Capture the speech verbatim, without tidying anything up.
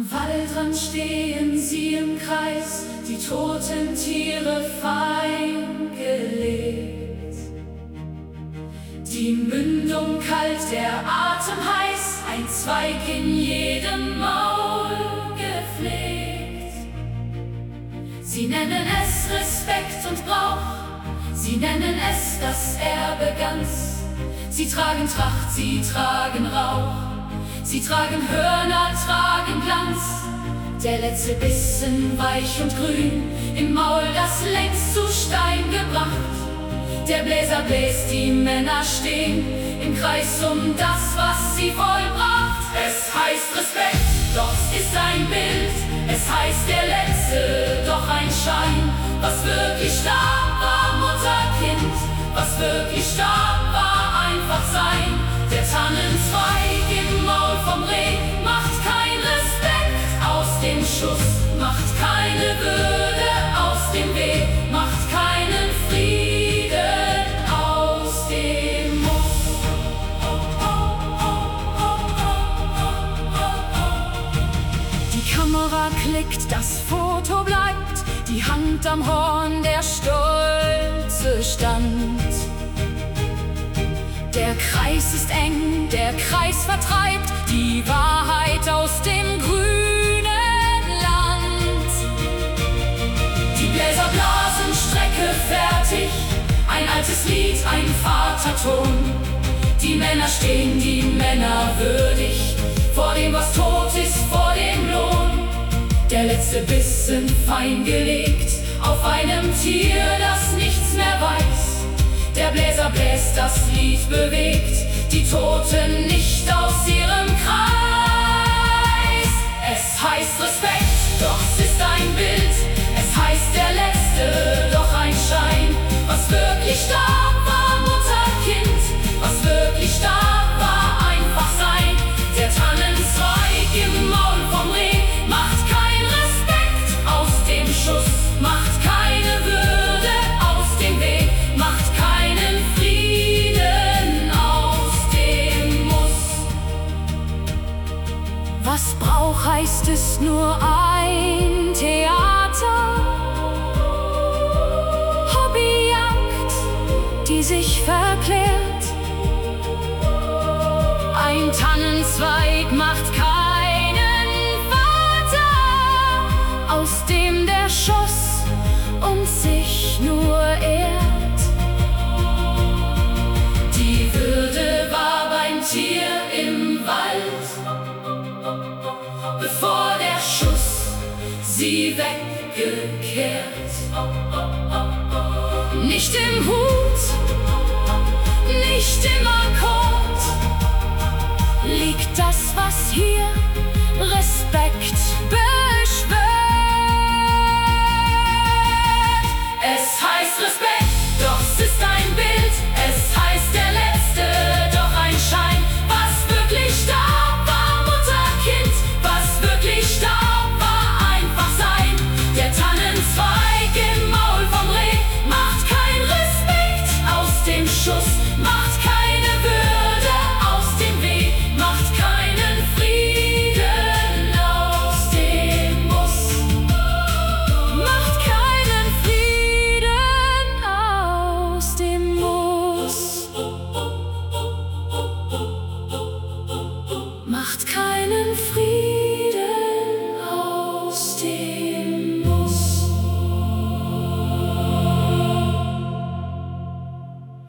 Am Waldrand stehen sie im Kreis, die toten Tiere fein gelegt. Die Mündung kalt, der Atem heiß, ein Zweig in jedem Maul gepflegt. Sie nennen es Respekt und Brauch, sie nennen es das Erbe ganz. Sie tragen Tracht, sie tragen Rauch, sie tragen Hörner, tragen Glanz. Der letzte Bissen weich und grün, im Maul das längst zu Stein gebracht. Der Bläser bläst, die Männer stehen im Kreis um das, was sie vollbracht. Es heißt Respekt, doch es ist ein Bild. Es heißt der Letzte, doch ein Schein. Was wirklich starb, war Mutter-Kind. Was wirklich starb, war einfach sein. Der Tannenzweig im Maul vom Reh macht kein Respekt aus dem Schuss, macht keine Würde aus dem Weh, macht keinen Frieden aus dem Muss. Die Kamera klickt, das Foto bleibt, die Hand am Horn, der Stolze stand. Der Kreis ist eng, der Kreis vertreibt die Wahrheit aus dem grünen Land. Die Bläser blasen Strecke fertig, ein altes Lied, ein Vaterton. Die Männer stehen, die Männer würdig, vor dem, was tot ist, vor dem Lohn. Der letzte Bissen fein gelegt, auf einem Tier, das nichts mehr weiß. Der Bläser bläst, das Lied bewegt die Toten nicht aus ihrem Kreis. Es heißt Respekt, doch es ist ein Bild. Es heißt der Letzte, doch ein Schein. Was wirklich starb, war Mutter-Kind. Was wirklich starb, war einfach sein. Der Tannenzweig im Maul vom Reh macht kein Respekt aus dem Schuss, macht keine Würde aus dem Weg, macht keinen Frieden aus dem Muss. Was braucht, heißt es nur ein Theater, Hobbyjagd, die sich verklärt. Ein Tannenzweig macht keinen Vater, aus dem der Schuss und sich nur ehrt. Die Würde war beim Tier im Wald, bevor der Schuss sie weggekehrt. Nicht im Hut, nicht im Akkord liegt das, was hier Respekt beschwört. Es heißt Respekt.